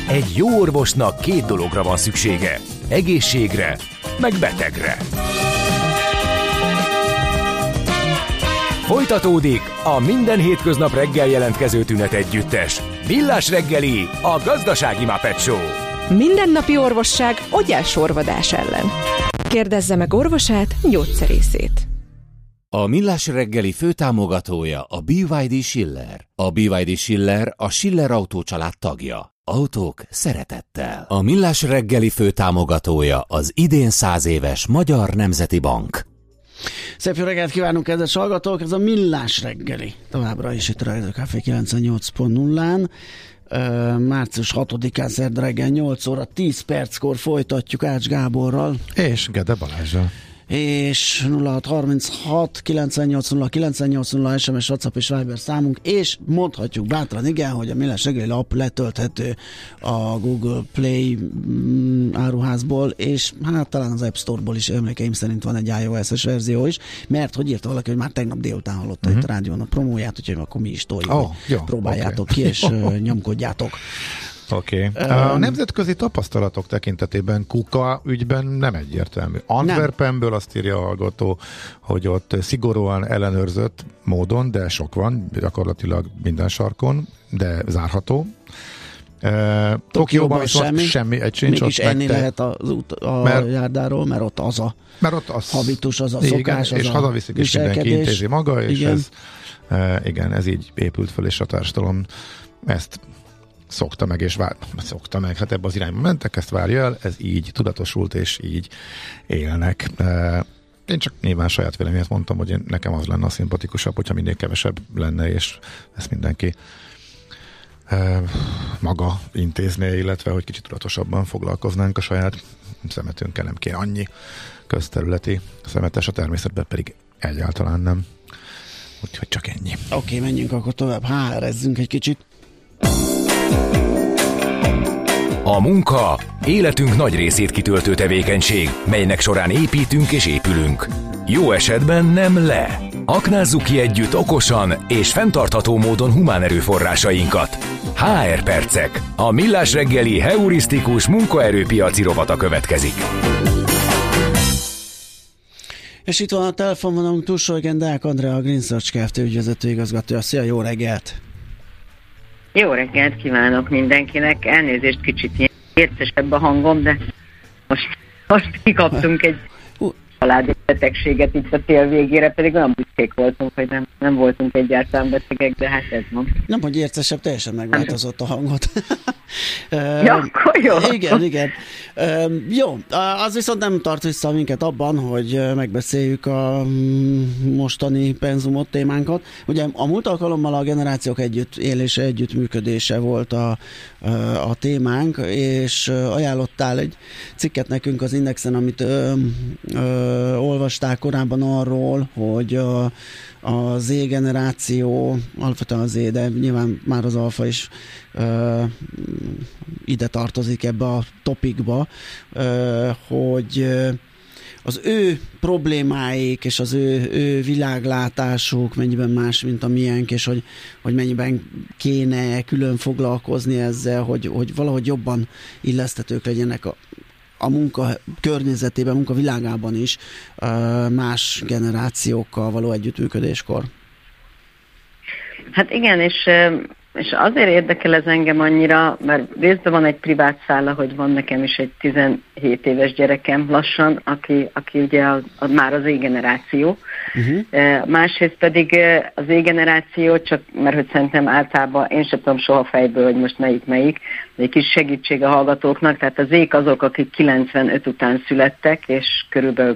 Egy jó orvosnak 2 dologra van szüksége. Egészségre, meg betegre. Folytatódik a minden hétköznap reggel jelentkező tünet együttes. Millás reggeli, a gazdasági Muppet Show. Mindennapi orvosság ogyásorvadás ellen. Kérdezze meg orvosát, gyógyszerészét. A Millás reggeli főtámogatója a BYD Schiller. A BYD Schiller a Schiller Autó család tagja. Autók szeretettel. A Millás reggeli főtámogatója az idén 100 éves Magyar Nemzeti Bank. Szép jó reggelt kívánunk, kedves hallgatók! Ez a Millás reggeli. Továbbra is itt a Rádió Café 98.0-án. Március 6-án szerda reggel 8 óra 10 perckor folytatjuk Ács Gáborral. És Gede Balázsral. És 0636 980 980 SMS, WhatsApp és Viber számunk, és mondhatjuk bátran igen, hogy a Millás reggeli app letölthető a Google Play áruházból, és hát talán az App Store-ból is emlékeim szerint van egy iOS-es verzió is, mert hogy írta valaki, hogy már tegnap délután hallotta itt a rádiónak promóját, úgyhogy akkor mi is toljuk, próbáljátok ki, és nyomkodjátok. Oké. A nemzetközi tapasztalatok tekintetében Kuka ügyben nem egyértelmű. Antwerpenből azt írja a hallgató, hogy ott szigorúan ellenőrzött módon, de sok van, gyakorlatilag minden sarkon, de zárható. Tokióban viszont semmi egy sincs. Mégis enni lehet a járdáról, mert ott az a habitus, az a szokás, és hazaviszik, és mindenki intézi maga, és ez így épült fel, és a társadalom ezt szokta meg, hát ebbe az irányba mentek, ezt várja el, ez így tudatosult, és így élnek. Én csak nyilván saját véleményet mondtam, hogy nekem az lenne a szimpatikusabb, hogyha minél kevesebb lenne, és ezt mindenki maga intézné, illetve hogy kicsit tudatosabban foglalkoznánk a saját szemetünkkel, nem kéne annyi közterületi szemetes, a természetben pedig egyáltalán nem. Úgyhogy csak ennyi. Oké, menjünk akkor tovább, HR-ezzünk egy kicsit. A munka életünk nagy részét kitöltő tevékenység, melynek során építünk és épülünk. Jó esetben nem le. Aknázzuk ki együtt okosan és fenntartható módon humán erőforrásainkat. HR percek. A Millás reggeli heurisztikus munkaerőpiaci rovata következik. És itt van a telefonvonalunk túlsó Deák Andrea, a Green Search Kft. Ügyvezető igazgatója. Szia, jó reggelt! Jó reggelt kívánok mindenkinek. Elnézést, kicsit értesebb a hangom, de most kikaptunk egy családi betegséget itt a tél végére, pedig olyan büszkék voltunk, hogy nem voltunk egyáltalán betegek, de hát ez van. Nem, hogy értesebb, teljesen megváltozott a hangot. Ja, akkor jó. Igen. Jó, az viszont nem tart vissza minket abban, hogy megbeszéljük a mostani penzumot, témánkat. Ugye a múlt alkalommal a generációk együttélése, együttműködése volt a témánk, és ajánlottál egy cikket nekünk az Indexen, amit olvasták korábban arról, hogy a Z generáció, alapvetően az Z, de nyilván már az alfa is ide tartozik ebbe a topikba, hogy az ő problémáik és az ő világlátásuk mennyiben más, mint a miénk, és hogy mennyiben kéne külön foglalkozni ezzel, hogy valahogy jobban illeszthetők legyenek a munka környezetében, munka világában is más generációkkal való együttműködéskor. Hát igen, és azért érdekel ez engem annyira, mert részben van egy privát szála, hogy van nekem is egy 17 éves gyerekem lassan, aki ugye már az Z-generáció. Másrészt pedig az Z-generáció, csak mert hogy szerintem általában én sem tudom soha fejből, hogy most melyik, egy kis segítség a hallgatóknak, tehát az Z-k azok, akik 95 után születtek, és körülbelül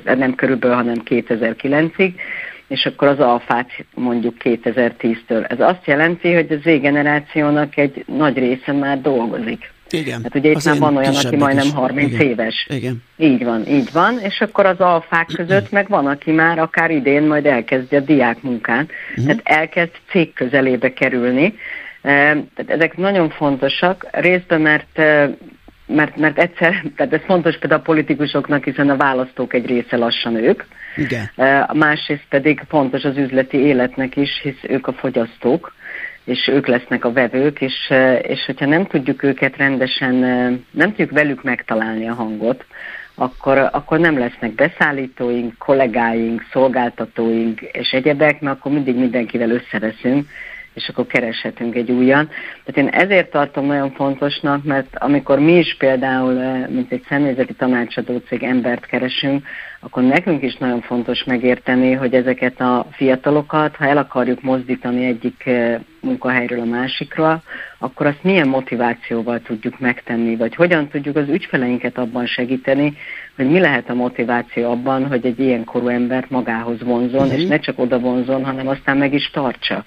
2009-ig, és akkor az alfát mondjuk 2010-től. Ez azt jelenti, hogy a Z-generációnak egy nagy része már dolgozik. Igen. Hát ugye itt már van olyan, aki majdnem 30 éves. Igen. Így van. És akkor az alfák között meg van, aki már akár idén majd elkezdi a diákmunkát. Tehát elkezd cég közelébe kerülni. Tehát ezek nagyon fontosak, részben mert egyszer, tehát ez fontos például a politikusoknak, hiszen a választók egy része lassan ők. Igen. A másrészt pedig fontos az üzleti életnek is, hisz ők a fogyasztók. és ők lesznek a vevők, és hogyha nem tudjuk őket rendesen, nem tudjuk velük megtalálni a hangot, akkor nem lesznek beszállítóink, kollégáink, szolgáltatóink és egyebek, mert akkor mindig mindenkivel összeveszünk, és akkor kereshetünk egy újan. Tehát én ezért tartom nagyon fontosnak, mert amikor mi is például, mint egy személyzeti tanácsadó cég embert keresünk, akkor nekünk is nagyon fontos megérteni, hogy ezeket a fiatalokat, ha el akarjuk mozdítani egyik munkahelyről a másikra, akkor azt milyen motivációval tudjuk megtenni, vagy hogyan tudjuk az ügyfeleinket abban segíteni, hogy mi lehet a motiváció abban, hogy egy ilyen korú embert magához vonzon, és ne csak oda vonzon, hanem aztán meg is tartsa.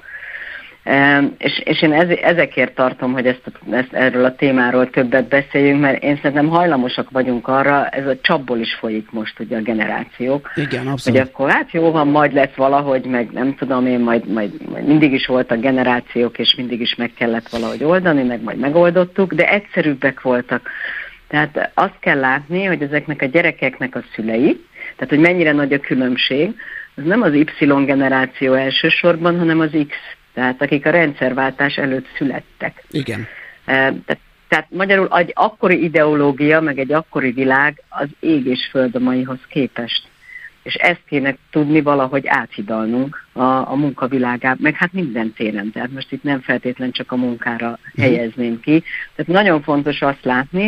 És én ezekért tartom, hogy ezt erről a témáról többet beszéljünk, mert én szerintem hajlamosak vagyunk arra, ez a csapból is folyik most ugye a generációk. Igen, abszolút. Hogy akkor hát jó van, majd lesz valahogy, meg nem tudom én, majd mindig is voltak generációk, és mindig is meg kellett valahogy oldani, meg majd megoldottuk, de egyszerűbbek voltak. Tehát azt kell látni, hogy ezeknek a gyerekeknek a szülei, tehát hogy mennyire nagy a különbség, az nem az Y generáció elsősorban, hanem az X. Tehát akik a rendszerváltás előtt születtek. Igen. Tehát magyarul egy akkori ideológia, meg egy akkori világ az ég és föld a maihoz képest. És ezt kéne tudni valahogy áthidalnunk a munkavilágába, meg hát minden téren. Tehát most itt nem feltétlen csak a munkára helyezném ki. Tehát nagyon fontos azt látni,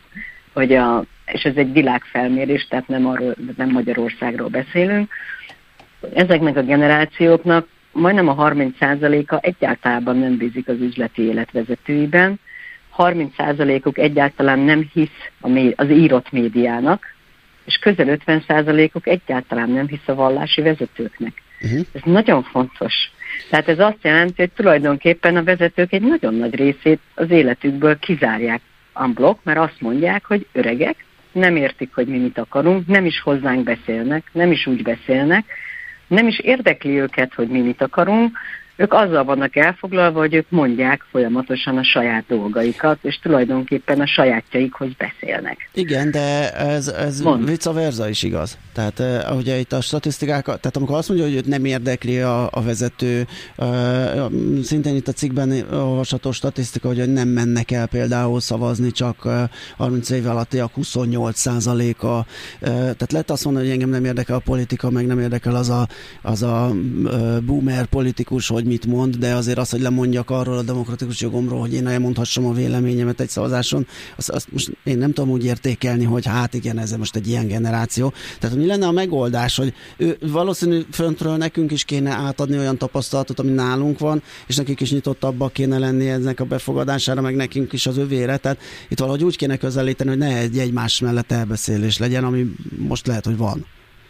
és ez egy világfelmérés, tehát nem Magyarországról beszélünk, ezeknek a generációknak majdnem a 30%-a egyáltalán nem bízik az üzleti élet vezetőiben, 30%-uk egyáltalán nem hisz az írott médiának, és közel 50%-uk egyáltalán nem hisz a vallási vezetőknek. Ez nagyon fontos. Tehát ez azt jelenti, hogy tulajdonképpen a vezetők egy nagyon nagy részét az életükből kizárják unblock, mert azt mondják, hogy öregek, nem értik, hogy mi mit akarunk, nem is hozzánk beszélnek, nem is úgy beszélnek, nem is érdekli őket, hogy mi mit akarunk, ők azzal vannak elfoglalva, hogy ők mondják folyamatosan a saját dolgaikat, és tulajdonképpen a sajátjaikhoz beszélnek. Igen, de ez vice versa is igaz. Tehát ahogy itt a statisztikákat, tehát amikor azt mondja, hogy őt nem érdekli a vezető, szintén itt a cikkben olvasható statisztika, hogy nem mennek el például szavazni, csak 30 év alattiak 28%-a. Tehát lehet azt mondani, hogy engem nem érdekel a politika, meg nem érdekel az a boomer politikus, hogy mit mond, de azért az, hogy lemondjak arról a demokratikus jogomról, hogy én elmondhassam a véleményemet egy szavazáson, azt most én nem tudom úgy értékelni, hogy hát igen, ez most egy ilyen generáció. Tehát mi lenne a megoldás, hogy valószínű föntről nekünk is kéne átadni olyan tapasztalatot, ami nálunk van, és nekik is nyitottabbak kéne lenni ennek a befogadására, meg nekünk is az övére. Tehát itt valahogy úgy kéne közelíteni, hogy ne egy egymás mellett elbeszélés legyen, ami most lehet, hogy van.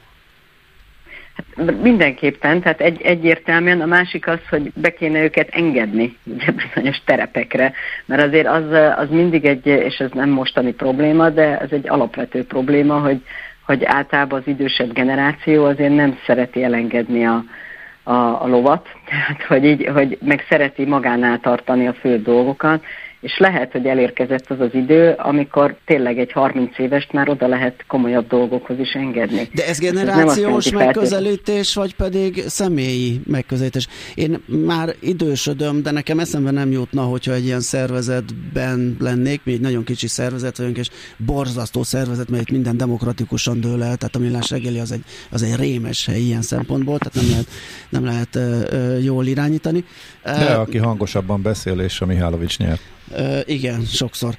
Hát mindenképpen, tehát egyértelműen, a másik az, hogy be kéne őket engedni bizonyos terepekre, mert azért az mindig és ez nem mostani probléma, de ez egy alapvető probléma, hogy általában az idősebb generáció azért nem szereti elengedni a lovat, tehát hogy meg szereti magánál tartani a fő dolgokat, és lehet, hogy elérkezett az az idő, amikor tényleg egy 30 évest már oda lehet komolyabb dolgokhoz is engedni. De ez generációs megközelítés, vagy pedig személyi megközelítés? Én már idősödöm, de nekem eszembe nem jutna, hogyha egy ilyen szervezetben lennék, mi egy nagyon kicsi szervezet vagyunk, és borzasztó szervezet, mert itt minden demokratikusan dől el, tehát a Millás reggeli az egy rémes hely ilyen szempontból, tehát nem lehet jól irányítani. De aki hangosabban beszél, és a Mihálovics nyert. Igen, sokszor.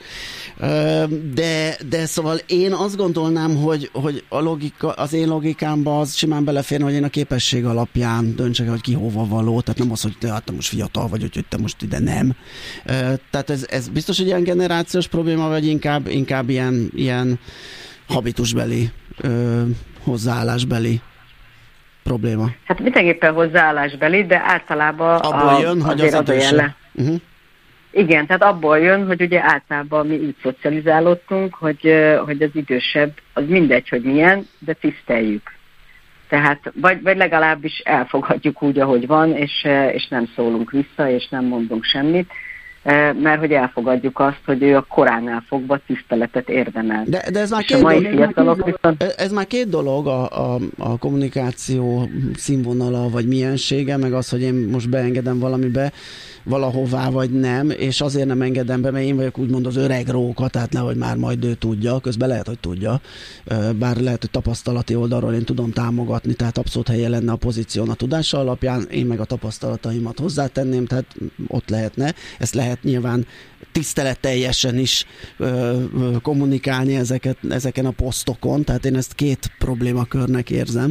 De szóval én azt gondolnám, hogy a logika, az én logikámba az simán beleférne, hogy én a képesség alapján döntsek, hogy ki hova való, tehát nem az, hogy te most fiatal vagy, hogy te most ide nem. Tehát ez biztos, hogy ilyen generációs probléma, vagy inkább ilyen habitusbeli, hozzáállásbeli probléma. Hát mindenképpen hozzáállásbeli, de általában abból jön, hogy az idősebb. Igen, tehát abból jön, hogy ugye általában mi úgy szocializálódtunk, hogy az idősebb, az mindegy, hogy milyen, de tiszteljük. Tehát vagy legalábbis elfogadjuk úgy, ahogy van, és nem szólunk vissza, és nem mondunk semmit. mert hogy elfogadjuk azt, hogy ő a koránál fogva tiszteletet érdemel. De ez már ez már két dolog, a kommunikáció színvonala vagy miensége, meg az, hogy én most beengedem valamibe, valahová vagy nem, és azért nem engedem be, mert én vagyok úgymond az öreg róka, tehát nehogy már majd ő tudja, közben lehet, hogy tudja, bár lehet, hogy tapasztalati oldalról én tudom támogatni, tehát abszolút helye lenne a pozíción a tudása alapján, én meg a tapasztalataimat hozzátenném, tehát ott lehetne, ezt lehet nyilván tiszteletteljesen is kommunikálni ezeken a posztokon, tehát én ezt két problémakörnek érzem.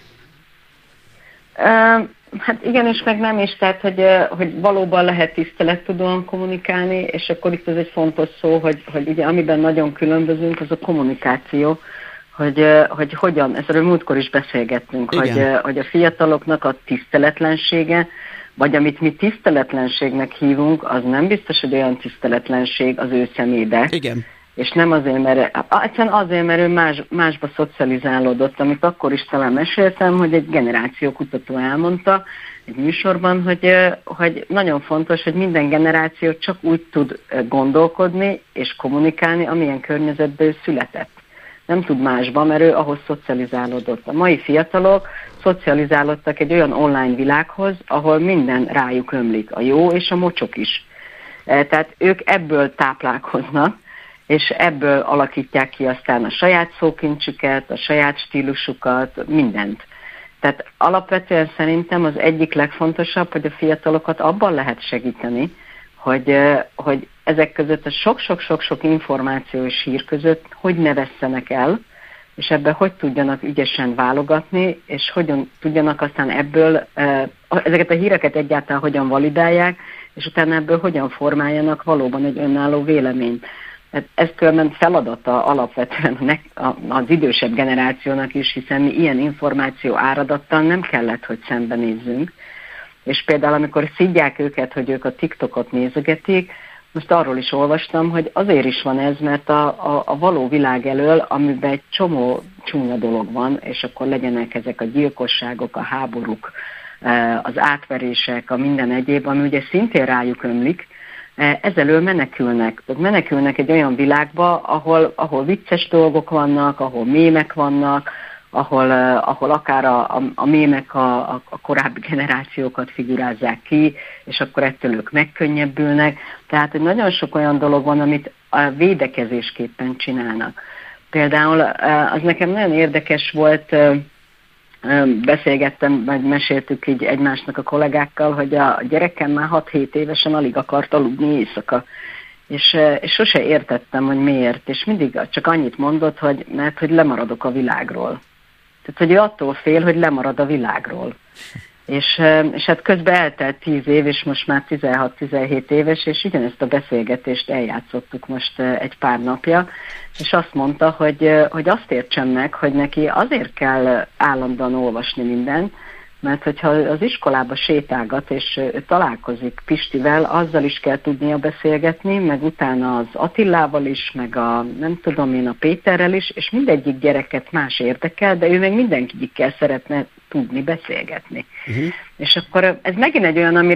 Hát igen, és meg nem is, tehát hogy valóban lehet tisztelettudóan kommunikálni, és akkor itt ez egy fontos szó, hogy ugye amiben nagyon különbözünk, az a kommunikáció, hogy hogyan, ezzel múltkor is beszélgettünk, hogy a fiataloknak a tiszteletlensége, vagy amit mi tiszteletlenségnek hívunk, az nem biztos, hogy olyan tiszteletlenség az ő szemébe. Igen. És nem azért, mert ő másba szocializálódott, amit akkor is talán meséltem, hogy egy generációkutató elmondta egy műsorban, hogy nagyon fontos, hogy minden generáció csak úgy tud gondolkodni és kommunikálni, amilyen környezetben ő született. Nem tud másba, mert ő ahhoz szocializálódott. A mai fiatalok szocializálódtak egy olyan online világhoz, ahol minden rájuk ömlik, a jó és a mocsok is. Tehát ők ebből táplálkoznak, és ebből alakítják ki aztán a saját szókincsüket, a saját stílusukat, mindent. Tehát alapvetően szerintem az egyik legfontosabb, hogy a fiatalokat abban lehet segíteni, hogy ezek között a sok-sok-sok információ és hír között hogy ne vesszenek el, és ebben hogy tudjanak ügyesen válogatni, és hogyan tudjanak aztán ebből ezeket a híreket egyáltalán hogyan validálják, és utána ebből hogyan formáljanak valóban egy önálló véleményt. Ez különben feladata alapvetően az idősebb generációnak is, hiszen mi ilyen információ áradattal nem kellett, hogy szembenézzünk. És például amikor szidják őket, hogy ők a TikTokot nézegetik, most arról is olvastam, hogy azért is van ez, mert a való világ elől, amiben egy csomó csúnya dolog van, és akkor legyenek ezek a gyilkosságok, a háborúk, az átverések, a minden egyéb, ami ugye szintén rájuk ömlik, ezelől menekülnek egy olyan világba, ahol vicces dolgok vannak, ahol mémek vannak, ahol akár a mémek a korábbi generációkat figurázzák ki, és akkor ettől ők megkönnyebbülnek. Tehát, hogy nagyon sok olyan dolog van, amit a védekezésképpen csinálnak. Például az nekem nagyon érdekes volt, beszélgettem, vagy meséltük így egymásnak a kollégákkal, hogy a gyerekem már 6-7 évesen alig akart aludni éjszaka. És sose értettem, hogy miért. És mindig csak annyit mondott, hogy mert hogy lemaradok a világról. Tehát, hogy ő attól fél, hogy lemarad a világról. És hát közben eltelt 10 év, és most már 16-17 éves, és ugyanezt a beszélgetést eljátszottuk most egy pár napja, és azt mondta, hogy azt értsem meg, hogy neki azért kell állandóan olvasni mindent, mert hogyha az iskolába sétálgat, és találkozik Pistivel, azzal is kell tudnia beszélgetni, meg utána az Attilával is, meg a Péterrel is, és mindegyik gyereket más érdekel, de ő meg mindenkikkel szeretne tudni beszélgetni. Uh-huh. És akkor ez megint egy olyan,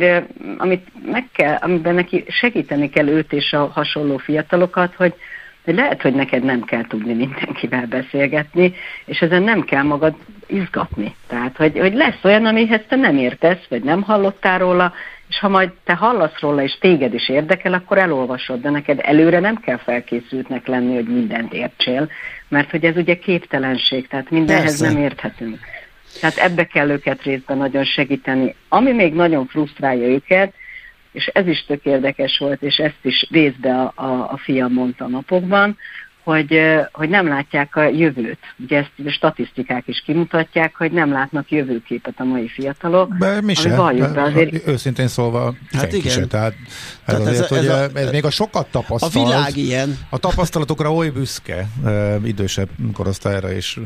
amiben neki segíteni kell őt és a hasonló fiatalokat, hogy lehet, hogy neked nem kell tudni mindenkivel beszélgetni, és ezen nem kell magad izgatni. Tehát, hogy lesz olyan, amihez te nem értesz, vagy nem hallottál róla, és ha majd te hallasz róla, és téged is érdekel, akkor elolvasod, de neked előre nem kell felkészültnek lenni, hogy mindent értsél, mert hogy ez ugye képtelenség, tehát mindenhez nem érthetünk. Tehát ebbe kell őket részben nagyon segíteni. Ami még nagyon frusztrálja őket, és ez is tök érdekes volt, és ezt is részben a fiam mondta a napokban, hogy nem látják a jövőt. Ugye ezt a statisztikák is kimutatják, hogy nem látnak jövőképet a mai fiatalok. Mi sem, őszintén szólva senki se. Tehát ez még a sokat tapasztalt. A világ ilyen. A tapasztalatokra oly büszke, idősebb korosztályra is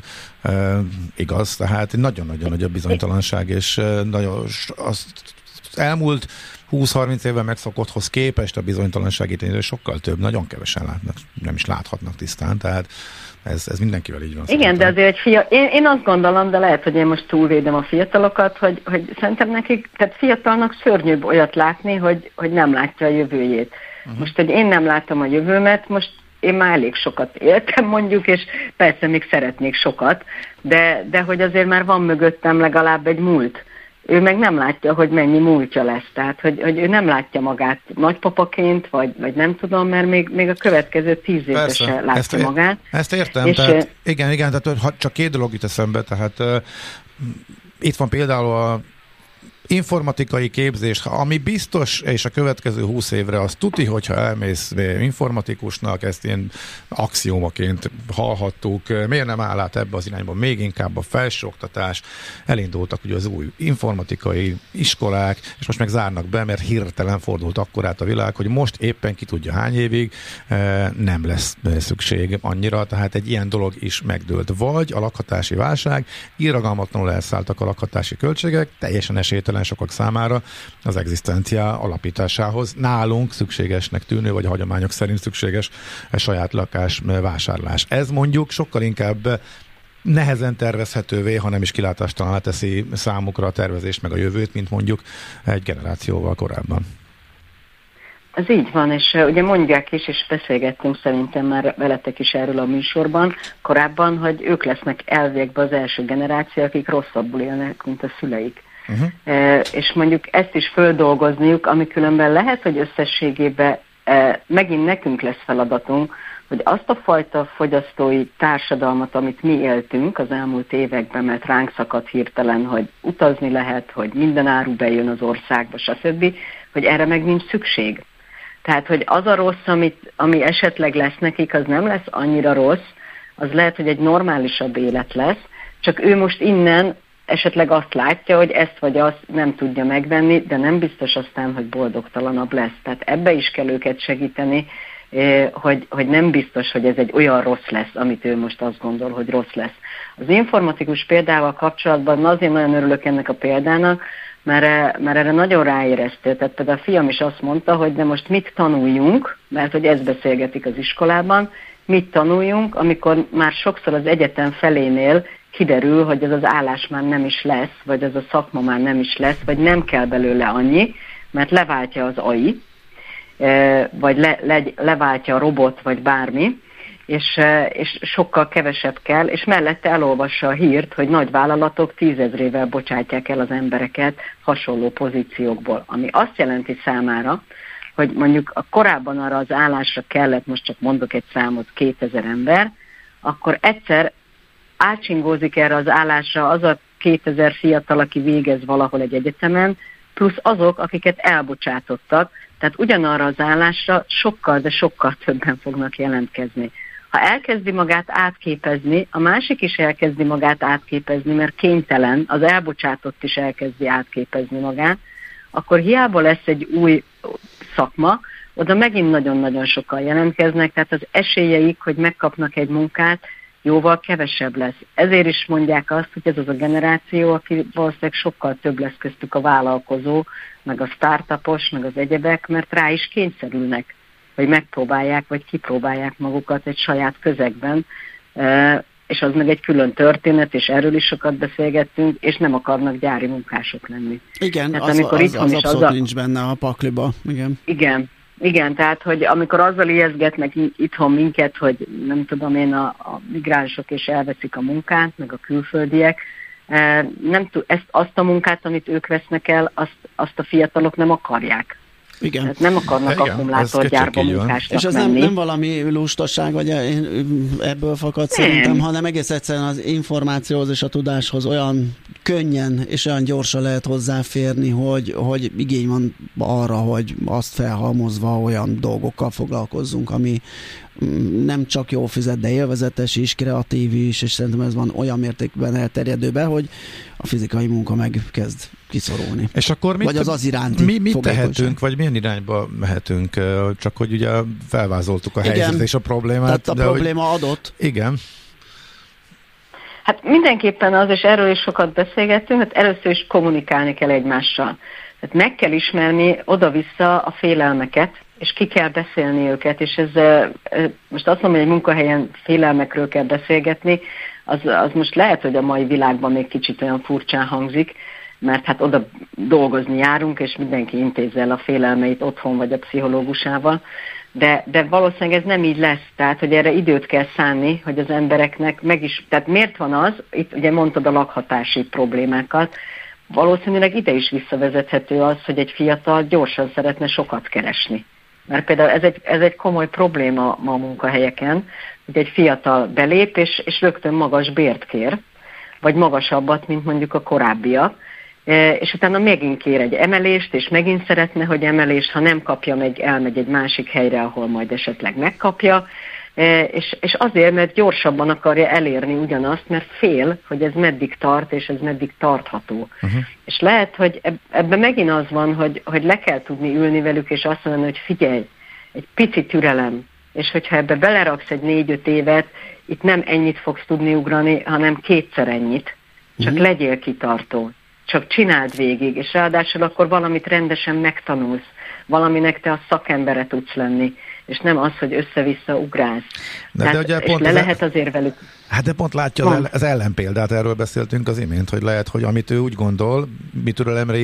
igaz, tehát nagyon-nagyon nagy a bizonytalanság, és nagyon az elmúlt 20-30 évvel megszokotthoz képest a bizonytalansági tényező sokkal több, nagyon kevesen látnak, nem is láthatnak tisztán, tehát ez mindenkivel így van. Igen, de azért én azt gondolom, de lehet, hogy én most túlvédem a fiatalokat, hogy szerintem nekik, tehát fiatalnak szörnyűbb olyat látni, hogy nem látja a jövőjét. Most, hogy én nem látom a jövőmet, most én már elég sokat éltem mondjuk, és persze még szeretnék sokat, de hogy azért már van mögöttem legalább egy múlt. Ő meg nem látja, hogy mennyi múltja lesz. Tehát, hogy ő nem látja magát nagypapaként, vagy nem tudom, mert még a következő 10 évben se látja magát. Ezt értem, és tehát, igen, tehát csak két dolog jut eszembe, tehát itt van például a informatikai képzés, ami biztos, és a következő 20 évre az tuti, hogyha elmész informatikusnak, ezt ilyen axiómaként hallhattuk, miért nem áll át ebbe az irányba, még inkább a felsőoktatás, elindultak ugye az új informatikai iskolák, és most meg zárnak be, mert hirtelen fordult akkorát a világ, hogy most éppen ki tudja hány évig nem lesz szükség annyira, tehát egy ilyen dolog is megdőlt. Vagy a lakhatási válság, irgalmatlanul elszálltak a lakhatási költségek, teljesen esélytelen sokak számára az egzisztencia alapításához. Nálunk szükségesnek tűnő, vagy a hagyományok szerint szükséges saját lakás vásárlás. Ez mondjuk sokkal inkább nehezen tervezhetővé, ha nem is kilátástalanná teszi számukra a tervezést meg a jövőt, mint mondjuk egy generációval korábban. Ez így van, és ugye mondják is, és beszélgettünk szerintem már veletek is erről a műsorban korábban, hogy ők lesznek elvégben az első generáció, akik rosszabbul élnek, mint a szüleik. És mondjuk ezt is földolgozniuk, ami különben lehet, hogy összességében megint nekünk lesz feladatunk, hogy azt a fajta fogyasztói társadalmat, amit mi éltünk az elmúlt években, mert ránk szakadt hirtelen, hogy utazni lehet, hogy minden áru bejön az országba, stb., hogy erre meg nincs szükség. Tehát, hogy az a rossz, ami esetleg lesz nekik, az nem lesz annyira rossz, az lehet, hogy egy normálisabb élet lesz, csak ő most innen esetleg azt látja, hogy ezt vagy azt nem tudja megvenni, de nem biztos aztán, hogy boldogtalanabb lesz. Tehát ebbe is kell őket segíteni, hogy nem biztos, hogy ez egy olyan rossz lesz, amit ő most azt gondol, hogy rossz lesz. Az informatikus példával kapcsolatban azért nagyon örülök ennek a példának, mert erre nagyon ráéreztél. Tehát például a fiam is azt mondta, hogy de most mit tanuljunk, mert hogy ezt beszélgetik az iskolában, mit tanuljunk, amikor már sokszor az egyetem felénél kiderül, hogy ez az állás már nem is lesz, vagy ez a szakma már nem is lesz, vagy nem kell belőle annyi, mert leváltja az AI, vagy leváltja a robot, vagy bármi, és sokkal kevesebb kell, és mellette elolvassa a hírt, hogy nagy vállalatok 10 000-ével bocsátják el az embereket hasonló pozíciókból, ami azt jelenti számára, hogy mondjuk korábban arra az állásra kellett, most csak mondok egy számot, 2000 ember, akkor egyszer átcsingózik erre az állásra az a 2000 fiatal, aki végez valahol egy egyetemen, plusz azok, akiket elbocsátottak, tehát ugyanarra az állásra sokkal, de sokkal többen fognak jelentkezni. Ha elkezdi magát átképezni, a másik is elkezdi magát átképezni, mert kénytelen, az elbocsátott is elkezdi átképezni magát, akkor hiába lesz egy új szakma, oda megint nagyon-nagyon sokan jelentkeznek, tehát az esélyeik, hogy megkapnak egy munkát, jóval kevesebb lesz. Ezért is mondják azt, hogy ez az a generáció, aki valószínűleg sokkal több lesz köztük a vállalkozó, meg a startupos, meg az egyebek, mert rá is kényszerülnek, hogy megpróbálják, vagy kipróbálják magukat egy saját közegben, és az meg egy külön történet, és erről is sokat beszélgettünk, és nem akarnak gyári munkások lenni. Igen, hát, az abszolút nincs benne a pakliba. Igen, tehát, hogy amikor azzal ijeszgetnek itthon minket, hogy nem tudom én, a migránsok és elveszik a munkát, meg a külföldiek, azt a munkát, amit ők vesznek el, azt a fiatalok nem akarják. Igen. Tehát nem akarnak akkumulátorgyárba munkásnak és ez nem valami lustaság, vagy ebből fakad szerintem, hanem egész egyszerűen az információhoz és a tudáshoz olyan könnyen és olyan gyorsan lehet hozzáférni, hogy igény van arra, hogy azt felhalmozva olyan dolgokkal foglalkozzunk, ami nem csak jól fizet, de élvezetes is, kreatív is, és szerintem ez van olyan mértékben elterjedőben, hogy a fizikai munka megkezd kiszorulni. És akkor vagy az iránti mit tehetünk, vagy milyen irányba mehetünk? Csak hogy ugye felvázoltuk a helyzetet és a problémát. Tehát a probléma adott. Igen. Hát mindenképpen az, és erről is sokat beszélgettünk, hát először is kommunikálni kell egymással. Tehát meg kell ismerni oda-vissza a félelmeket, és ki kell beszélni őket, és ez most azt mondom, hogy egy munkahelyen félelmekről kell beszélgetni, az most lehet, hogy a mai világban még kicsit olyan furcsán hangzik, mert hát oda dolgozni járunk, és mindenki intézze el a félelmeit otthon vagy a pszichológusával, de valószínűleg ez nem így lesz, tehát hogy erre időt kell szánni, hogy az embereknek tehát miért van az, itt ugye mondtad a lakhatási problémákat, valószínűleg ide is visszavezethető az, hogy egy fiatal gyorsan szeretne sokat keresni. Mert például ez egy komoly probléma ma a munkahelyeken, hogy egy fiatal belép, és rögtön magas bért kér, vagy magasabbat, mint mondjuk a korábbiak, és utána megint kér egy emelést, és megint szeretne, hogy emelést, ha nem kapja meg, elmegy egy másik helyre, ahol majd esetleg megkapja, és azért, mert gyorsabban akarja elérni ugyanazt, mert fél, hogy ez meddig tart, és ez meddig tartható. És lehet, hogy ebben megint az van, hogy le kell tudni ülni velük, és azt mondani, hogy figyelj, egy pici türelem, és hogyha ebbe beleraksz egy 4-5 évet, itt nem ennyit fogsz tudni ugrani, hanem 2-szer ennyit. Csak legyél kitartó, csak csináld végig, és ráadásul akkor valamit rendesen megtanulsz, valaminek te a szakembere tudsz lenni, és nem az, hogy össze-vissza ugrálsz. De ugye és le lehet azért velük. Hát de pont látja az ellenpéldát, erről beszéltünk az imént, hogy lehet, hogy amit ő úgy gondol, mi türelemre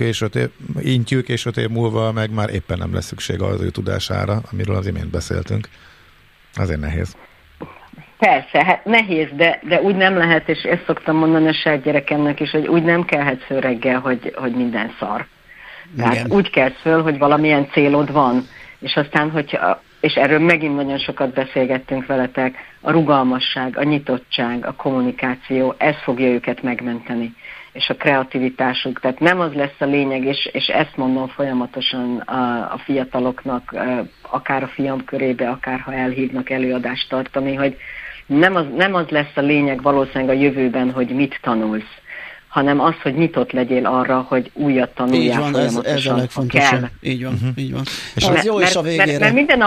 intjük, és 5 év múlva meg már éppen nem lesz szükség az ő tudására, amiről az imént beszéltünk. Azért nehéz. Persze, hát nehéz, de úgy nem lehet, és ezt szoktam mondani a saját gyerekemnek is, hogy úgy nem kelhetsz föl reggel, hogy minden szar. Tehát úgy kelsz föl, hogy valamilyen célod van, és aztán, és erről megint nagyon sokat beszélgettünk veletek, a rugalmasság, a nyitottság, a kommunikáció, ez fogja őket megmenteni, és a kreativitásuk. Tehát nem az lesz a lényeg, és ezt mondom folyamatosan a fiataloknak, akár a fiam körébe, akár ha elhívnak előadást tartani, hogy nem az lesz a lényeg valószínűleg a jövőben, hogy mit tanulsz, hanem az, hogy nyitott legyél arra, hogy újat tanuljál folyamatosan. Ez a legfontosabb. Így van, így van. És az jó is a végére.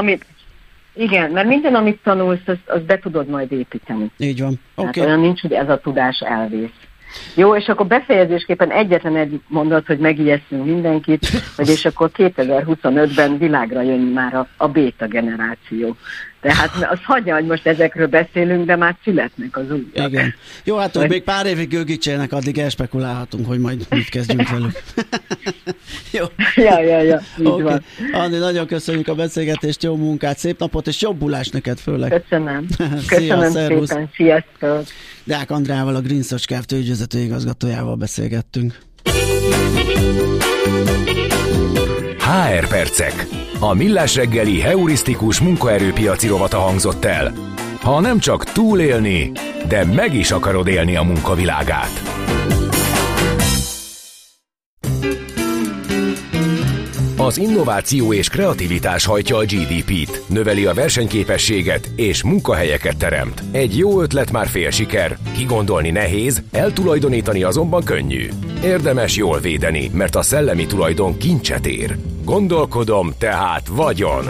Mert minden, amit tanulsz, azt be tudod majd építeni. Így van. Okay. Tehát olyan nincs, hogy ez a tudás elvész. Jó, és akkor befejezésképpen egyetlen egy mondat, hogy megijesztünk mindenkit, hogy és akkor 2025-ben világra jön már a béta generáció. Tehát azt hagyja, hogy most ezekről beszélünk, de már születnek az újak. Igen. Jó, hát hogy még pár évig gögítsenek, addig elspekulálhatunk, hogy majd mit kezdjünk velük. Jó. Ja, így van. Andi, nagyon köszönjük a beszélgetést, jó munkát, szép napot, és jobb bulást neked főleg. Köszönöm. Köszönöm szépen, sziasztok. Deák Andrával, a Green Search Kft. Ügyvezető igazgatójával beszélgettünk. HR percek. A Millás reggeli heurisztikus munkaerőpiaci rovata hangzott el. Ha nem csak túlélni, de meg is akarod élni a munkavilágát. Az innováció és kreativitás hajtja a GDP-t, növeli a versenyképességet és munkahelyeket teremt. Egy jó ötlet már fél siker, kigondolni nehéz, eltulajdonítani azonban könnyű. Érdemes jól védeni, mert a szellemi tulajdon kincset ér. Gondolkodom, tehát vagyon!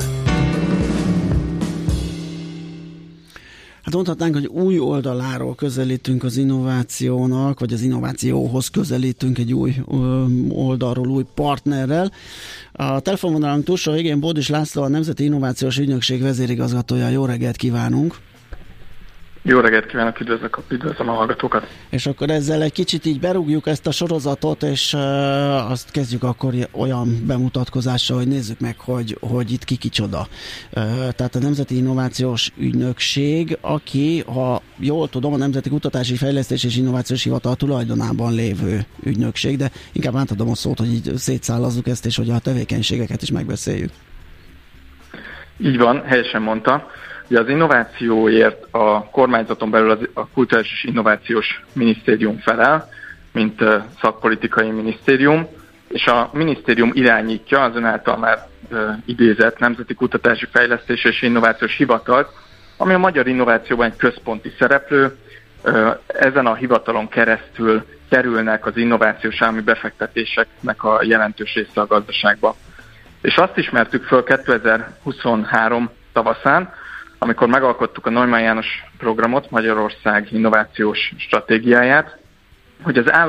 Hát mondhatnánk, hogy új oldaláról közelítünk az innovációnak, vagy az innovációhoz közelítünk egy új oldalról, új partnerrel. A telefonvonalunk túlsó végén Bódis László, a Nemzeti Innovációs Ügynökség vezérigazgatója. Jó reggelt kívánunk! Jó reggelt kívánok, üdvözlöm a hallgatókat! És akkor ezzel egy kicsit így berúgjuk ezt a sorozatot, és azt kezdjük akkor olyan bemutatkozással, hogy nézzük meg, hogy itt ki kicsoda. Tehát a Nemzeti Innovációs Ügynökség, aki, ha jól tudom, a Nemzeti Kutatási Fejlesztés és Innovációs Hivatal tulajdonában lévő ügynökség, de inkább átadom a szót, hogy így szétszállazzuk ezt, és hogy a tevékenységeket is megbeszéljük. Így van, helyesen mondta. Ugye az innovációért a kormányzaton belül a Kulturális és Innovációs Minisztérium felel, mint szakpolitikai minisztérium, és a minisztérium irányítja az ön által már idézett Nemzeti Kutatási Fejlesztés és Innovációs Hivatalt, ami a magyar innovációban egy központi szereplő. Ezen a hivatalon keresztül kerülnek az innovációs állami befektetéseknek a jelentős része a gazdaságba. És azt ismertük föl 2023 tavaszán, amikor megalkottuk a Neumann János programot, Magyarország innovációs stratégiáját, hogy az állam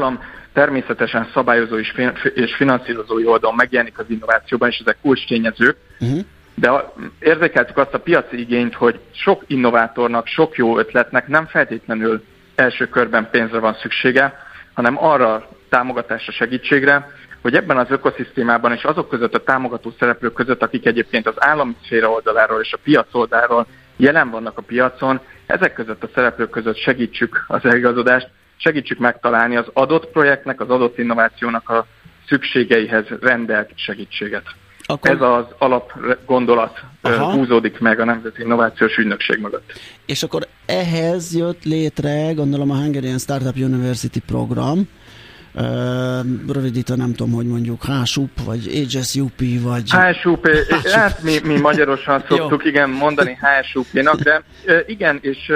természetesen szabályozó és finanszírozói oldalon megjelenik az innovációban, és ezek kulcstényezők, de érzékeltük azt a piaci igényt, hogy sok innovátornak, sok jó ötletnek nem feltétlenül első körben pénzre van szüksége, hanem arra támogatásra, segítségre, hogy ebben az ökoszisztémában és azok között a támogató szereplők között, akik egyébként az állami szféra oldaláról és a piac oldalról jelen vannak a piacon, ezek között a szereplők között segítsük az eligazodást, segítsük megtalálni az adott projektnek, az adott innovációnak a szükségeihez rendelt segítséget. Akkor... Ez az alapgondolat húzódik meg a Nemzeti Innovációs Ügynökség mögött. És akkor ehhez jött létre, gondolom, a Hungarian Startup University program, rövidítve nem tudom, hogy mondjuk HSUP, vagy HSUP, vagy... HSUP, hát mi magyarosan szoktuk igen mondani HSUP-nak, de igen, és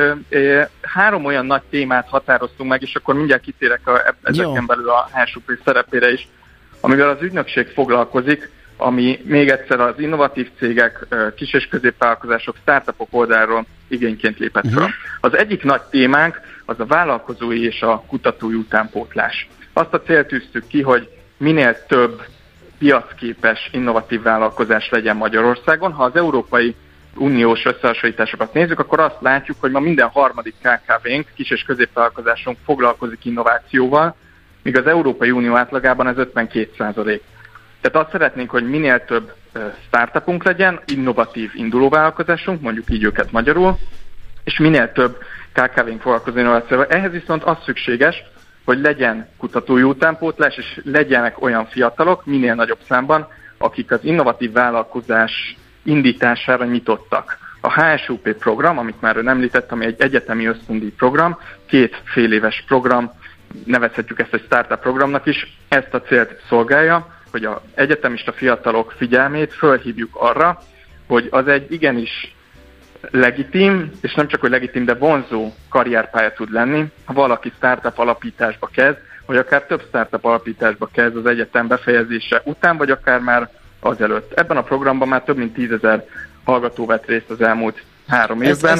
3 olyan nagy témát határoztunk meg, és akkor mindjárt kitérek ezeken belül a HSUP szerepére is, amivel az ügynökség foglalkozik, ami még egyszer az innovatív cégek, kis- és középvállalkozások, startupok oldalról igényként lépett fel. Az egyik nagy témánk az a vállalkozói és a kutatói utánpótlás. Azt a célt tűztük ki, hogy minél több piacképes, innovatív vállalkozás legyen Magyarországon. Ha az Európai Uniós összehasonlításokat nézzük, akkor azt látjuk, hogy ma minden harmadik KKV-nk, kis- és középvállalkozásunk foglalkozik innovációval, míg az Európai Unió átlagában ez 52%. Tehát azt szeretnénk, hogy minél több startupunk legyen, innovatív indulóvállalkozásunk, mondjuk így őket magyarul, és minél több KKV-nk foglalkozó innovációval. Ehhez viszont az szükséges, hogy legyen kutatói utánpótlás, és legyenek olyan fiatalok, minél nagyobb számban, akik az innovatív vállalkozás indítására nyitottak. A HSUP program, amit már ön említett, ami egy egyetemi ösztöndíj program, 2 féléves program, nevezhetjük ezt egy startup programnak is, ezt a célt szolgálja, hogy az egyetemista fiatalok figyelmét fölhívjuk arra, hogy az egy igenis legitim, és nem csak hogy legitim, de vonzó karrierpálya tud lenni, ha valaki startup alapításba kezd, vagy akár több startup alapításba kezd az egyetem befejezése után, vagy akár már azelőtt. Ebben a programban már több mint 10 000 hallgató vett részt az elmúlt 3 évben.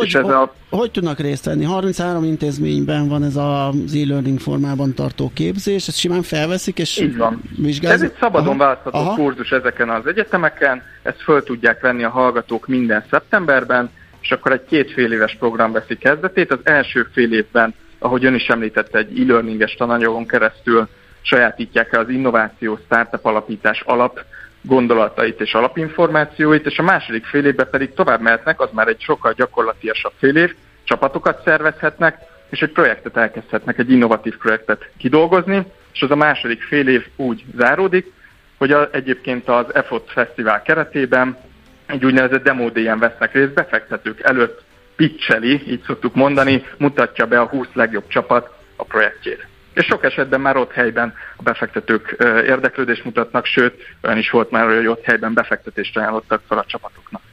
Hogy tudnak részt venni? 33 intézményben van ez az e-learning formában tartó képzés, ezt simán felveszik és vizsgálják? Ez egy szabadon választható kurzus ezeken az egyetemeken, ezt föl tudják venni a hallgatók minden szeptemberben, és akkor egy 2 fél éves program veszi kezdetét. Az első fél évben, ahogy ön is említette, egy e-learninges tananyagon keresztül sajátítják el az innováció, startup alapítás alap gondolatait és alapinformációit, és a második fél évben pedig tovább mehetnek, az már egy sokkal gyakorlatiasabb fél év, csapatokat szervezhetnek, és egy projektet elkezdhetnek, egy innovatív projektet kidolgozni, és az a második fél év úgy záródik, hogy egyébként az EFOT Fesztivál keretében egy úgynevezett demo day-en vesznek részt, befektetők előtt pitcheli, így szoktuk mondani, mutatja be a 20 legjobb csapat a projektjét. És sok esetben már ott helyben a befektetők érdeklődést mutatnak, sőt, olyan is volt már, hogy ott helyben befektetést ajánlottak fel a csapatoknak.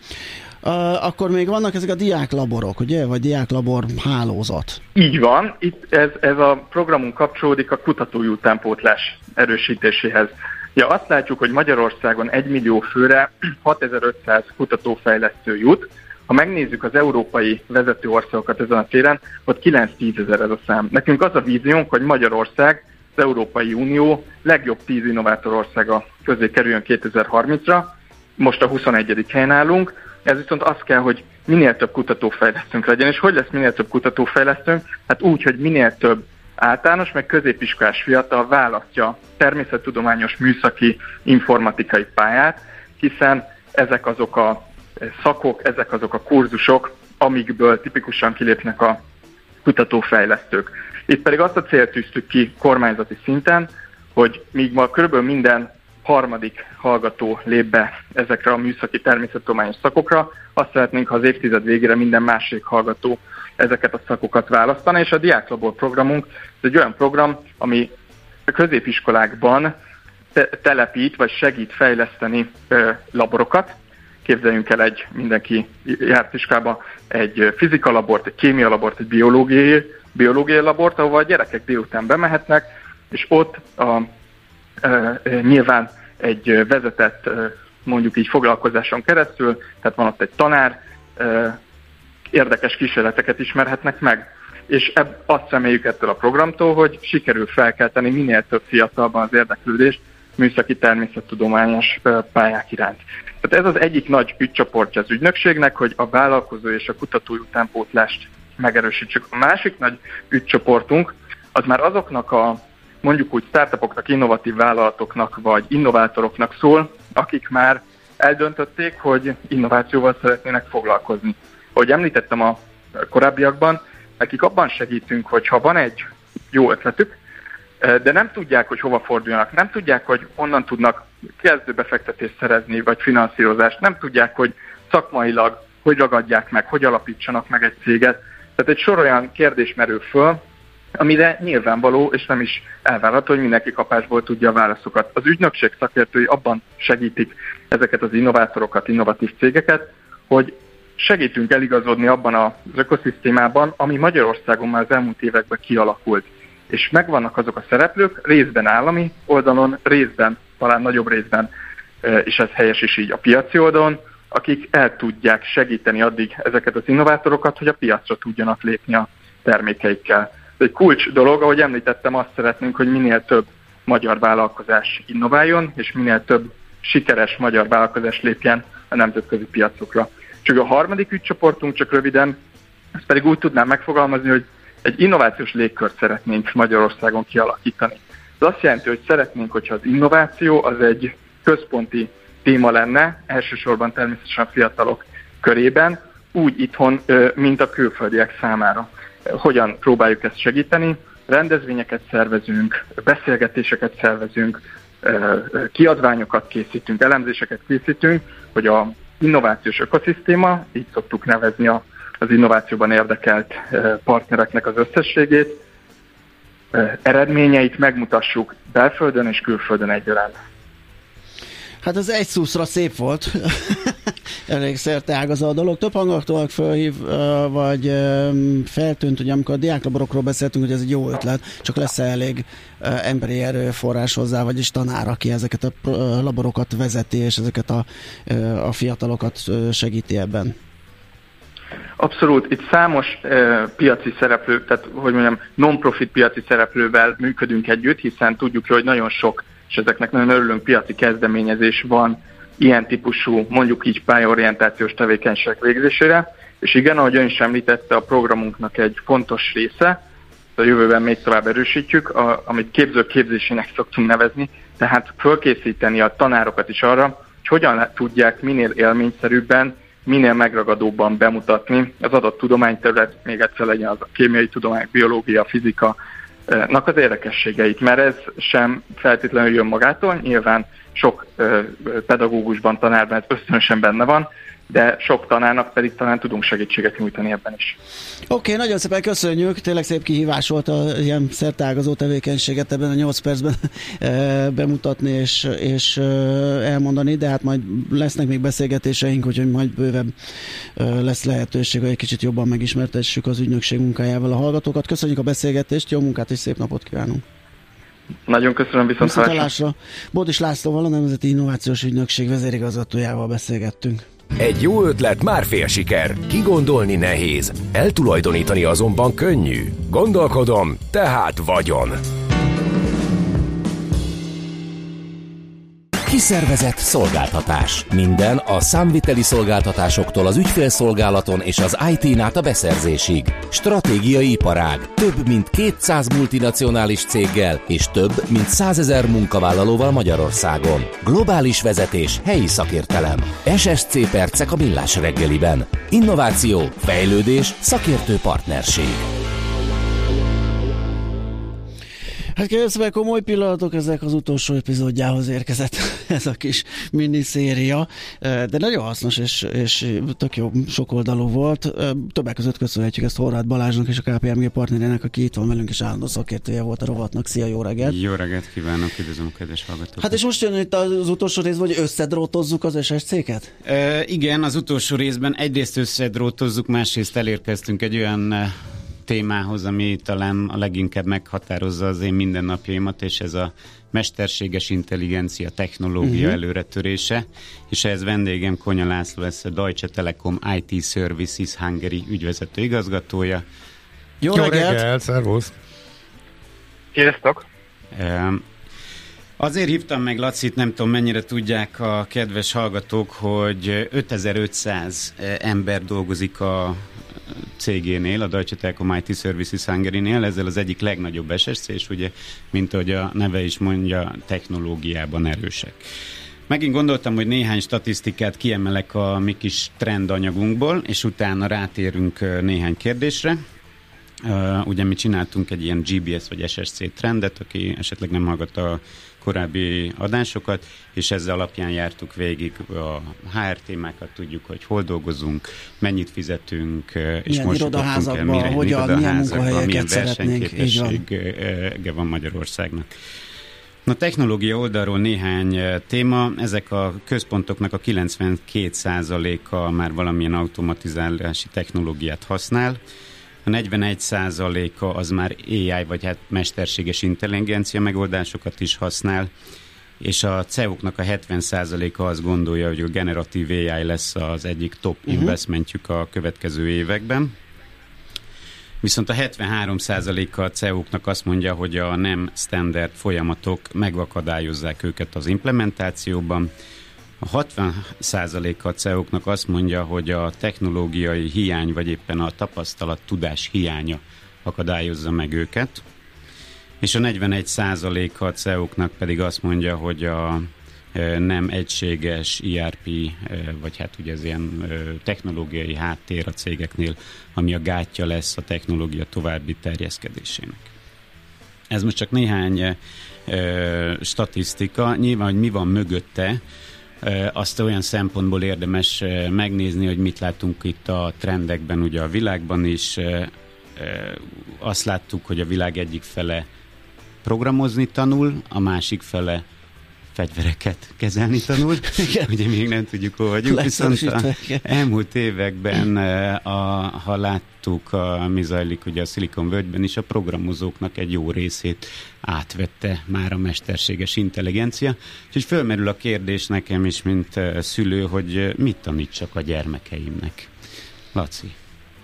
Akkor még vannak ezek a diáklaborok, ugye? Vagy diáklabor hálózat. Így van. Itt ez a programunk kapcsolódik a kutatói utánpótlás erősítéséhez. Ja, azt látjuk, hogy Magyarországon 1 millió főre 6500 kutatófejlesztő jut. Ha megnézzük az európai vezető országokat ezen a téren, ott 9-10 ezer ez a szám. Nekünk az a víziónk, hogy Magyarország az Európai Unió legjobb 10 innovátor országa közé kerüljön 2030-ra. Most a 21. helyen állunk. Ez viszont az kell, hogy minél több kutatófejlesztőnk legyen. És hogy lesz minél több kutatófejlesztőnk? Hát úgy, hogy minél több általános, meg középiskolás fiatal választja természettudományos, műszaki, informatikai pályát, hiszen ezek azok a szakok, ezek azok a kurzusok, amikből tipikusan kilépnek a kutatófejlesztők. Itt pedig azt a célt tűztük ki kormányzati szinten, hogy míg ma körülbelül minden harmadik hallgató lép be ezekre a műszaki természettudományos szakokra, azt szeretnénk, ha az évtized végére minden második hallgató ezeket a szakokat választana, és a Diáklabor programunk ez egy olyan program, ami a középiskolákban telepít, vagy segít fejleszteni laborokat. Képzeljünk el mindenki járt iskolába egy fizika labort, egy kémia labort, egy biológiai labort, ahova a gyerekek délután bemehetnek, és ott nyilván egy vezetett, mondjuk így foglalkozáson keresztül, tehát van ott egy tanár, érdekes kísérleteket ismerhetnek meg. és azt reméljük ettől a programtól, hogy sikerül felkelteni minél több fiatalban az érdeklődést műszaki természettudományos pályák iránt. Tehát ez az egyik nagy ügycsoportja az ügynökségnek, hogy a vállalkozó és a kutatói utánpótlást megerősítsük. A másik nagy ügycsoportunk az már azoknak a mondjuk úgy startupoknak, innovatív vállalatoknak vagy innovátoroknak szól, akik már eldöntötték, hogy innovációval szeretnének foglalkozni. Ahogy említettem a korábbiakban, nekik abban segítünk, hogy ha van egy jó ötletük, de nem tudják, hogy hova forduljanak, nem tudják, hogy honnan tudnak kezdőbefektetést szerezni, vagy finanszírozást, nem tudják, hogy szakmailag hogy ragadják meg, hogy alapítsanak meg egy céget. Tehát egy sor olyan kérdés merül föl, amire nyilvánvaló, és nem is elvárható, hogy mindenki kapásból tudja a válaszokat. Az ügynökség szakértői abban segítik ezeket az innovátorokat, innovatív cégeket, hogy segítünk eligazodni abban az ökoszisztémában, ami Magyarországon már az elmúlt években kialakult. És megvannak azok a szereplők, részben állami oldalon, részben, talán nagyobb részben, és ez helyes is így a piaci oldalon, akik el tudják segíteni addig ezeket az innovátorokat, hogy a piacra tudjanak lépni a termékeikkel. Ez egy kulcs dolog, ahogy említettem, azt szeretnénk, hogy minél több magyar vállalkozás innováljon, és minél több sikeres magyar vállalkozás lépjen a nemzetközi piacokra. Csak a harmadik ügycsoportunk, csak röviden, ezt pedig úgy tudnám megfogalmazni, hogy egy innovációs légkört szeretnénk Magyarországon kialakítani. Ez azt jelenti, hogy szeretnénk, hogyha az innováció az egy központi téma lenne, elsősorban természetesen a fiatalok körében, úgy itthon, mint a külföldiek számára. Hogyan próbáljuk ezt segíteni? Rendezvényeket szervezünk, beszélgetéseket szervezünk, kiadványokat készítünk, elemzéseket készítünk, hogy az innovációs ökoszisztéma, így szoktuk nevezni az innovációban érdekelt partnereknek az összességét, eredményeit megmutassuk belföldön és külföldön egyaránt. Hát ez egy szuszra szép volt. Elég szerteágazó a dolog. Több hallgatóak fölhív, vagy feltűnt, hogy amikor a diáklaborokról beszéltünk, hogy ez egy jó ötlet, csak lesz elég emberi erőforrás hozzá, vagyis tanár, aki ezeket a laborokat vezeti, és ezeket a fiatalokat segíti ebben. Abszolút. Itt számos piaci szereplő, tehát hogy mondjam, non-profit piaci szereplővel működünk együtt, hiszen tudjuk, hogy nagyon sok, és ezeknek nagyon örülünk, piaci kezdeményezés van ilyen típusú, mondjuk így pályaorientációs tevékenység végzésére. És igen, ahogy ön is említette, a programunknak egy fontos része, a jövőben még tovább erősítjük, amit képzőképzésének szoktunk nevezni, tehát fölkészíteni a tanárokat is arra, hogy hogyan tudják minél élményszerűbben, minél megragadóbban bemutatni az adott tudományterület, még egyszer legyen az a kémiai tudomány, biológia, fizika, az érdekességeit, mert ez sem feltétlenül jön magától, nyilván sok pedagógusban, tanárban ez ösztönösen benne van, de sok tanárnak pedig talán tudunk segítséget nyújtani ebben is. Oké, nagyon szépen köszönjük, tényleg szép kihívás volt ilyen szerteágazó tevékenységet ebben a 8 percben bemutatni és elmondani, de hát majd lesznek még beszélgetéseink, úgyhogy majd bővebb lesz lehetőség, hogy egy kicsit jobban megismertessük az ügynökség munkájával a hallgatókat. Köszönjük a beszélgetést, jó munkát és szép napot kívánunk! Nagyon köszönöm, viszontlátásra. Bódis Lászlóval, a Nemzeti Innovációs Ügynökség vezérigazgatójával beszélgettünk. Egy jó ötlet már fél siker, kigondolni nehéz, eltulajdonítani azonban könnyű. Gondolkodom, tehát vagyon. Kiszervezett szolgáltatás. Minden a számviteli szolgáltatásoktól az ügyfélszolgálaton és az IT-n át a beszerzésig. Stratégiai iparág. Több mint 200 multinacionális céggel és több mint 100 000 munkavállalóval Magyarországon. Globális vezetés, helyi szakértelem. SSC percek a Millás reggeliben. Innováció, fejlődés, szakértő partnerség. Hát kérdezve, komoly pillanatok, ezek az utolsó epizódjához érkezett ez a kis miniszéria, de nagyon hasznos és tök jó sokoldalú volt. Többek között köszönhetjük ezt Horváth Balázsnak és a KPMG partnerének, aki itt van velünk és állandó szakértője volt a rovatnak. Szia, jó reggelt! Jó reggelt kívánok, üdvözlöm a kedves hallgatókat! Hát és most jön itt az utolsó részben, hogy összedrótozzuk az SSC-ket? Igen, az utolsó részben egyrészt összedrótozzuk, másrészt elérkeztünk egy olyan témához, ami talán a leginkább meghatározza az én mindennapjaimat, és ez a mesterséges intelligencia, technológia előretörése, és ehhez vendégem Konya László, ez a Deutsche Telekom IT Services Hungary ügyvezető igazgatója. Jó reggelt, szervusz! Sziasztok! Azért hívtam meg Lacit, nem tudom mennyire tudják a kedves hallgatók, hogy 5500 ember dolgozik a cégénél, a Deutsche Telekom IT Services Hungary-nél, ezzel az egyik legnagyobb SSC, és ugye, mint ahogy a neve is mondja, technológiában erősek. Megint gondoltam, hogy néhány statisztikát kiemelek a mi kis trendanyagunkból, és utána rátérünk néhány kérdésre. Ugye mi csináltunk egy ilyen GBS vagy SSC trendet, aki esetleg nem hallgatta a korábbi adásokat, és ezzel alapján jártuk végig a HR témákat, tudjuk, hogy hol dolgozunk, mennyit fizetünk, és milyen irodaházakban, milyen munkahelyeket szeretnénk. Milyen van Magyarországnak. A technológia oldalról néhány téma, ezek a központoknak a 92%-a már valamilyen automatizálási technológiát használ, a 41%-a az már AI, vagy hát mesterséges intelligencia megoldásokat is használ, és a CEO-knak a 70%-a azt gondolja, hogy a generatív AI lesz az egyik top investmentjük a következő években. Viszont a 73%-a a CEO-knak azt mondja, hogy a nem standard folyamatok megakadályozzák őket az implementációban. A 60%-a a CEO-knak azt mondja, hogy a technológiai hiány, vagy éppen a tapasztalat, tudás hiánya akadályozza meg őket. És a 41%-a a CEO-knak pedig azt mondja, hogy a nem egységes ERP, vagy hát ugye az ilyen technológiai háttér a cégeknél, ami a gátja lesz a technológia további terjeszkedésének. Ez most csak néhány statisztika, nyilván, hogy mi van mögötte, azt olyan szempontból érdemes megnézni, hogy mit látunk itt a trendekben, ugye a világban is. Azt láttuk, hogy a világ egyik fele programozni tanul, a másik fele fegyvereket kezelni tanul. Ugye még nem tudjuk, hol vagyunk, viszont az elmúlt években, ha láttuk, mi zajlik ugye a Silicon Valley-ben is, a programozóknak egy jó részét átvette már a mesterséges intelligencia. Úgyhogy fölmerül a kérdés nekem is, mint szülő, hogy mit tanítsak a gyermekeimnek. Laci.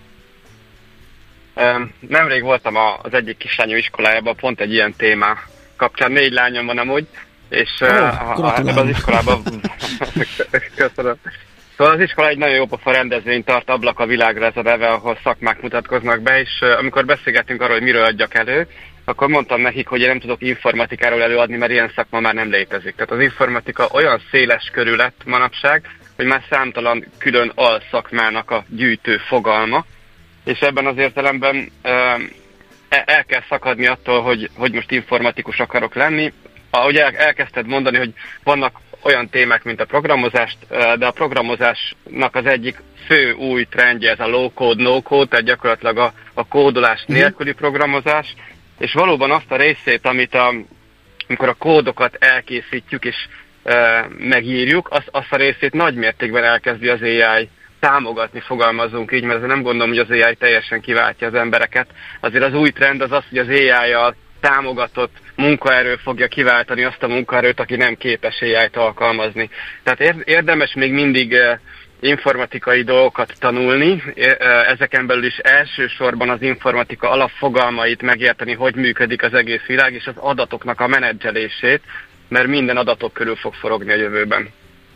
Nemrég voltam az egyik kislányom iskolájában, pont egy ilyen témá kapcsán. 4 lányom van amúgy, és ebben az iskolában köszönöm. Szóval az iskola egy nagyon jó pofa rendezvényt tart, Ablak a világra, ez a neve, ahol szakmák mutatkoznak be, és amikor beszélgettünk arról, hogy miről adjak elő, akkor mondtam nekik, hogy én nem tudok informatikáról előadni, mert ilyen szakma már nem létezik. Tehát az informatika olyan széles körű lett manapság, hogy már számtalan külön alszakmának a gyűjtő fogalma, és ebben az értelemben el kell szakadni attól, hogy most informatikus akarok lenni. Ahogy elkezdted mondani, hogy vannak olyan témák, mint a programozást, de a programozásnak az egyik fő új trendje ez a low-code, no-code, tehát gyakorlatilag a kódolás nélküli programozás, és valóban azt a részét, amikor a kódokat elkészítjük és megírjuk, azt a részét nagy mértékben elkezdi az AI támogatni, fogalmazunk így, mert nem gondolom, hogy az AI teljesen kiváltja az embereket. Azért az új trend az, hogy az AI-jal támogatott munkaerő fogja kiváltani azt a munkaerőt, aki nem képes AI-t alkalmazni. Tehát érdemes még mindig informatikai dolgokat tanulni, ezeken belül is elsősorban az informatika alapfogalmait megérteni, hogy működik az egész világ, és az adatoknak a menedzselését, mert minden adatok körül fog forogni a jövőben.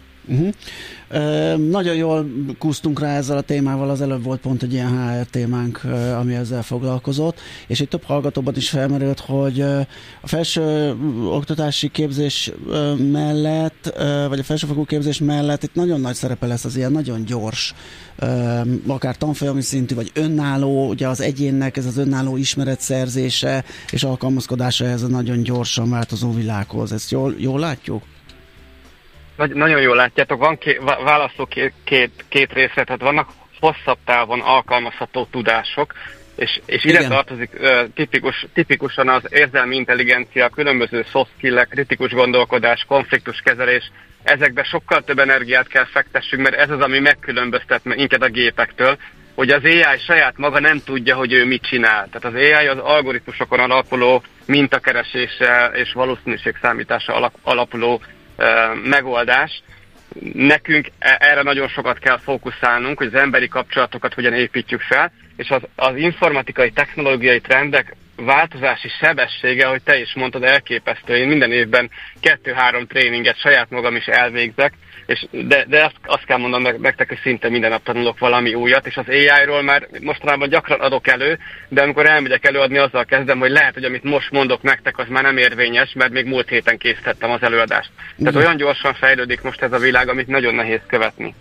Nagyon jól kúsztunk rá ezzel a témával, az előbb volt pont egy ilyen HR témánk, ami ezzel foglalkozott, és egy több hallgatóban is felmerült, hogy a felső oktatási képzés mellett, vagy a felsőfokú képzés mellett itt nagyon nagy szerepe lesz az ilyen nagyon gyors, akár tanfolyami szintű, vagy önálló, ugye az egyénnek ez az önálló ismeretszerzése és alkalmazkodása ez a nagyon gyorsan változó világhoz. Ezt jól látjuk? Nagyon jól látjátok, van válaszol két részre, tehát vannak hosszabb távon alkalmazható tudások, és ide tartozik tipikusan az érzelmi intelligencia, különböző soft skill-ek, kritikus gondolkodás, konfliktuskezelés. Ezekbe sokkal több energiát kell fektessünk, mert ez az, ami megkülönböztet minket a gépektől, hogy az AI saját maga nem tudja, hogy ő mit csinál. Tehát az AI az algoritmusokon alapuló mintakereséssel és valószínűségszámítással alapuló megoldás, nekünk erre nagyon sokat kell fókuszálnunk, hogy az emberi kapcsolatokat hogyan építjük fel, és az informatikai, technológiai trendek változási sebessége, ahogy te is mondtad, elképesztő. Én minden évben 2-3 tréninget saját magam is elvégzek, de azt kell mondanom nektek, hogy szinte minden nap tanulok valami újat, és az AI-ról már mostanában gyakran adok elő, de amikor elmegyek előadni, azzal kezdem, hogy lehet, hogy amit most mondok nektek, az már nem érvényes, mert még múlt héten készítettem az előadást. Tehát olyan gyorsan fejlődik most ez a világ, amit nagyon nehéz követni.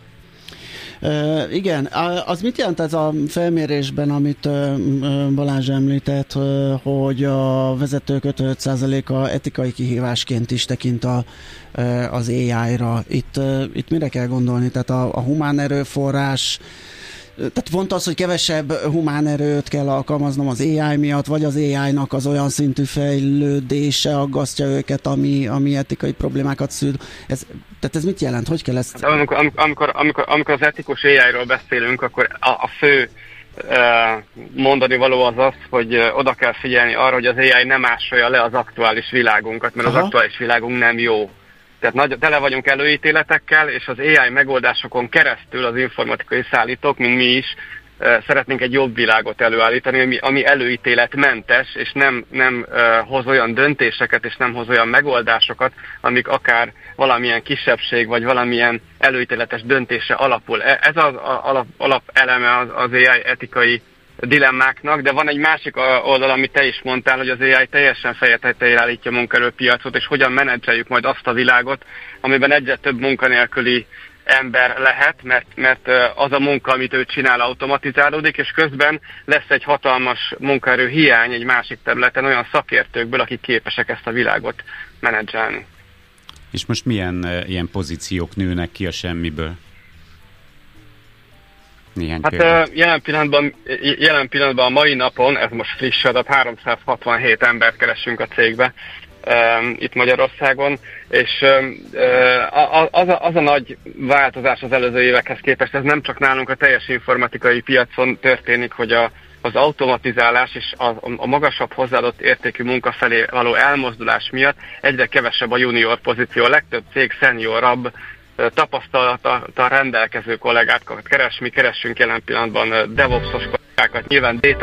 Igen, az mit jelent ez a felmérésben, amit Balázs említett, hogy a vezetők 55%-a etikai kihívásként is tekint az AI-ra. Itt mire kell gondolni? Tehát a humán erőforrás, tehát pont az, hogy kevesebb humán erőt kell alkalmaznom az AI miatt, vagy az AI-nak az olyan szintű fejlődése aggasztja őket, ami etikai problémákat szül. Tehát ez mit jelent? Hogy kell ezt? Amikor az etikus AI-ról beszélünk, akkor a fő mondani való az, hogy oda kell figyelni arra, hogy az AI nem ásolja le az aktuális világunkat, mert az aktuális világunk nem jó. Tehát tele vagyunk előítéletekkel, és az AI megoldásokon keresztül az informatikai szállítók, mint mi is, szeretnénk egy jobb világot előállítani, ami előítéletmentes, és nem hoz olyan döntéseket, és nem hoz olyan megoldásokat, amik akár valamilyen kisebbség, vagy valamilyen előítéletes döntése alapul. Ez az alapeleme az AI etikai dilemmáknak, de van egy másik oldal, amit te is mondtál, hogy az AI teljesen feje tetejére állítja a munkaerőpiacot, és hogyan menedzseljük majd azt a világot, amiben egyre több munkanélküli ember lehet, mert az a munka, amit ő csinál, automatizálódik, és közben lesz egy hatalmas munkaerő hiány egy másik területen olyan szakértőkből, akik képesek ezt a világot menedzselni. És most milyen ilyen pozíciók nőnek ki a semmiből? Jelen pillanatban a mai napon, ez most friss adat, 367 embert keresünk a cégbe itt Magyarországon, és az a nagy változás az előző évekhez képest, ez nem csak nálunk a teljes informatikai piacon történik, hogy az automatizálás és a magasabb hozzáadott értékű munka felé való elmozdulás miatt egyre kevesebb a junior pozíció. A legtöbb cég szeniorabb, tapasztalattal rendelkező kollégákat keres. Mi keressünk jelen pillanatban DevOps-os kollégákat, nyilván data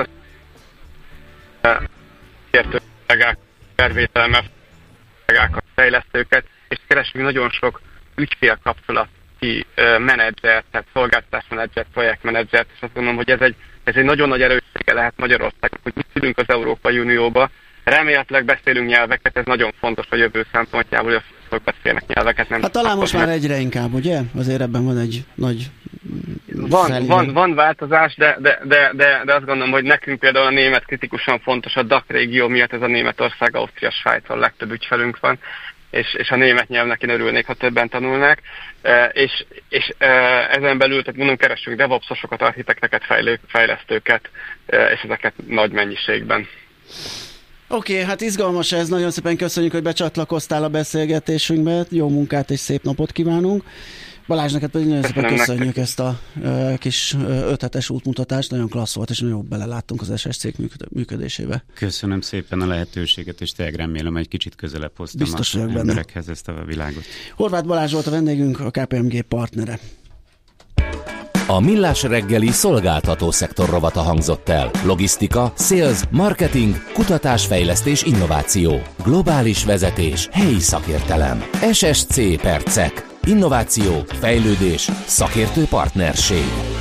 értő kollégákat, tervédelemmel kollégákat, fejlesztőket, és keresünk nagyon sok ügyfélkapcsolati menedzsert, tehát szolgáltatásmenedzsert, projektmenedzsert, és azt gondolom, hogy ez egy nagyon nagy erőssége lehet Magyarországon, hogy mi ülünk az Európai Unióba, remélhetőleg beszélünk nyelveket, ez nagyon fontos a jövő szempontjából, hogy a beszélnek nyelveket. Nem talán most már egyre inkább, ugye? Azért ebben van egy nagy... Van változás, de azt gondolom, hogy nekünk például a német kritikusan fontos, a DACH régió miatt ez a Németország, Ausztria, Svájc, a legtöbb ügyfelünk van, és a német nyelvnek én örülnék, ha többen tanulnák, és ezen belül, tehát mondom, keressünk DevOps-osokat, architekteket, fejlesztőket, és ezeket nagy mennyiségben. Oké, hát izgalmas ez, nagyon szépen köszönjük, hogy becsatlakoztál a beszélgetésünkbe, jó munkát és szép napot kívánunk. Balázs, neked pedig nagyon szépen köszönjük ezt a kis 5 hetes útmutatást, nagyon klassz volt, és nagyon beleláttunk az SS cég működésébe. Köszönöm szépen a lehetőséget, és tényleg remélem, hogy egy kicsit közelebb hoztam az emberekhez ezt a világot. Horváth Balázs volt a vendégünk, a KPMG partnere. A Millás reggeli szolgáltató szektor rovata hangzott el. Logisztika, sales, marketing, kutatásfejlesztés, innováció. Globális vezetés, helyi szakértelem. SSC Percek. Innováció, fejlődés, szakértő partnerség.